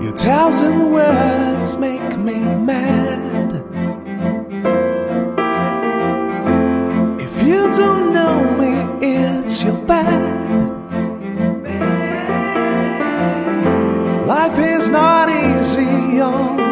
Your thousand words make me mad. If you don't know me, it's your bad. Life is not easy,